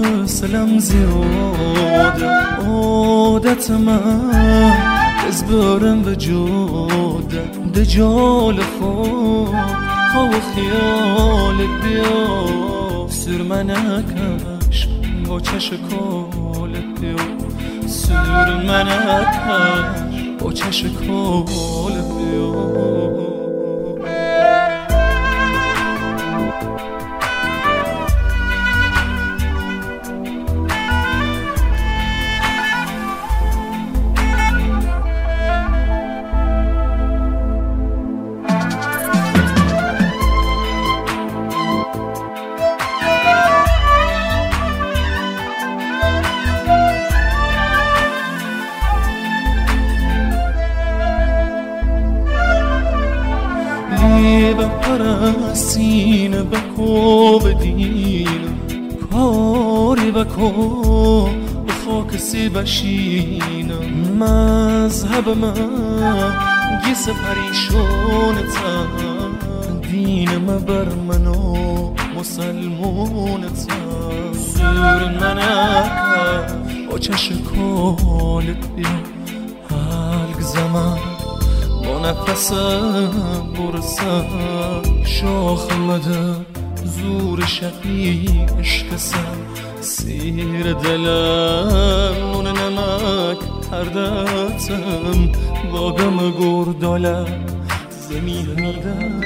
حوصلم زیاده، عادت من از برم به جاده دجال خود خواه خیالت بیا سر منکش با چش کالت بیا سر منکش با چش کالت بیا سینه بکو بدین کاری بکو بخاک سی بشینم مذهب من گیس پریشونتم دین من بر منو مسلمونتم سور منکه با چش کالت بیا حلق زمان با نفسم برسم شاخ مده زور شقی اشکسم سیر دلم نون نمک هردتم با غم گردالم زمین میدم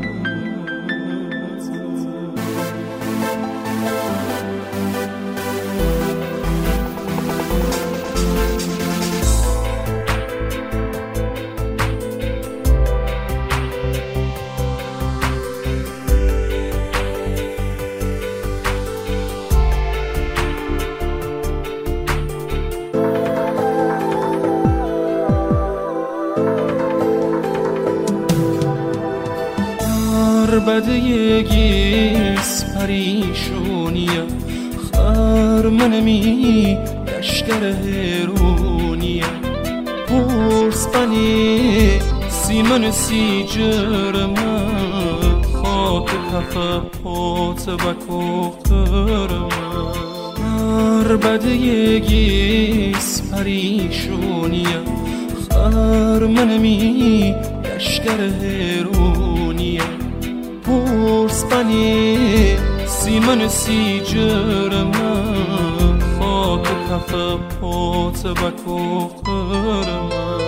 بدیگیس پریشونیم خرمنمی لشکر هرونیم پرس بنی سیمن سی جرم خاک کف پات بکوخترم بدیگیس پریشونیم خرمنمی لشکر هرونیم پرس بنی سیمن سی جرم خاک کف پات بکوخترم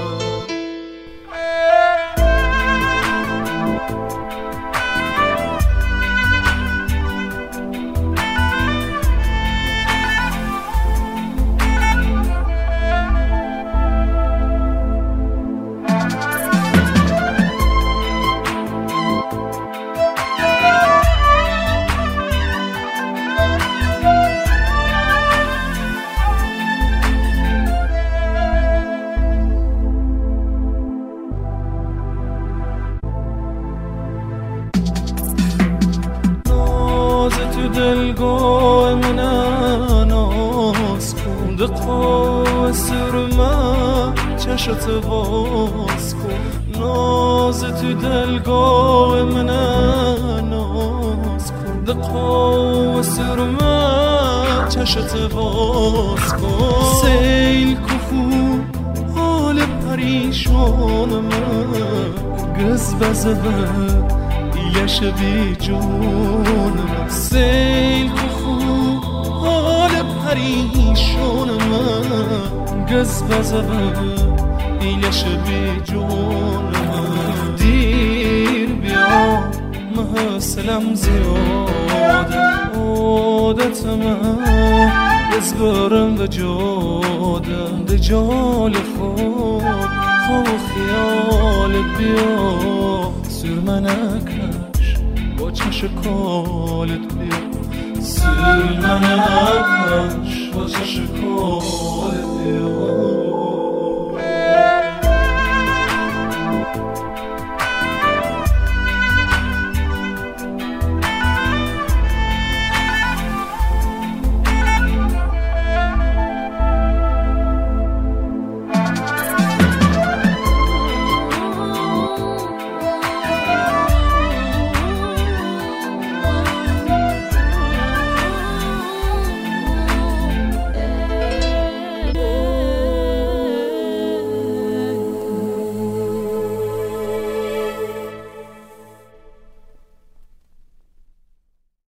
تو دلگاه من ناز کن دقا سرما چشت باز کن ناز تو دلگاه من ناز کن دقا سرما چشت باز کن سیل کفو حال پریشان من گز بزبه ایلش بی جون سیل کفو حال پریشان من گز بزبه ایلش بی جون دیر بیا محسلم زیاده عادت من از برم به جاده دجال خود خواه خیالت بیا سر منکش با چش کالت بیا سر منکش با چش کالت بیا